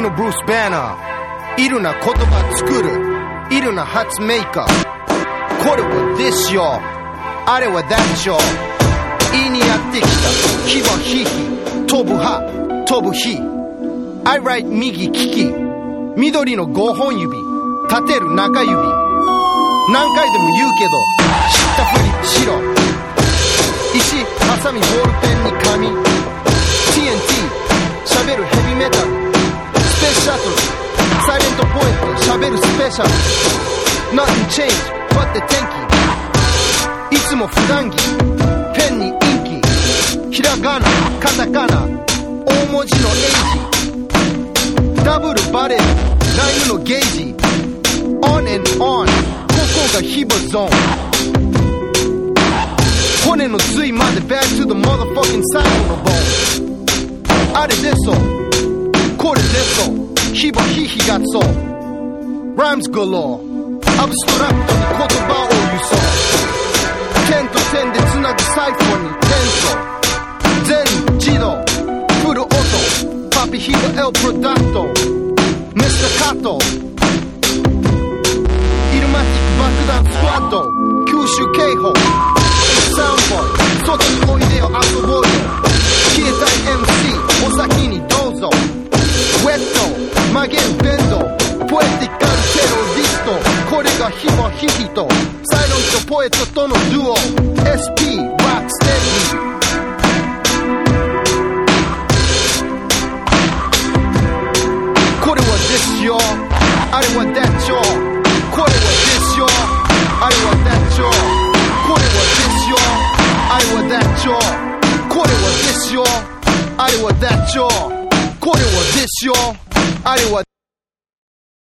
のブルース・バナー、いるな言葉作る、いるな発明家。これはthisよ、あれはthatよ。言いにやってきた火はヒヒ、飛ぶ歯飛ぶ火。 I write 右利き、緑の5本指立てる中指。何回でも言うけど知ったふりしろ。石ハサミボールペンに紙 TNT 喋るヘビメタルスペシャトルサイレントポエット喋るスペシャル Nothing change but the 天気。いつも普段着ペンにインキ、ひらがなカタカナ大文字のエイジ、ダブルバレルライムのゲージ On and on、 ここがヒボゾーン。骨の髄まで Back to the motherfucking 最後のボーン。あれでそうこれでそうヒボヒヒがそう Rhymes galore、 アブストラクトに言葉を輸送。点と点でつなぐサイフォンに転送。全自動フルオートパピヒボエルプロダクトミスターカットイルマティック爆弾スクワット九州警報サウンド外においでよ遊ぼうよ。消えたい MC お先にどうぞ。ウェット曲げるベンドポエティカルテロリスト。これがヒボヒヒとサイロンとポエットとのデュオ SP ロックステディ。これは this よ、あれは that よ。これは this よ、あれは that よ。これは this よ、あれは that よ。これは this よ、あれは that よ。これは this よ、あれは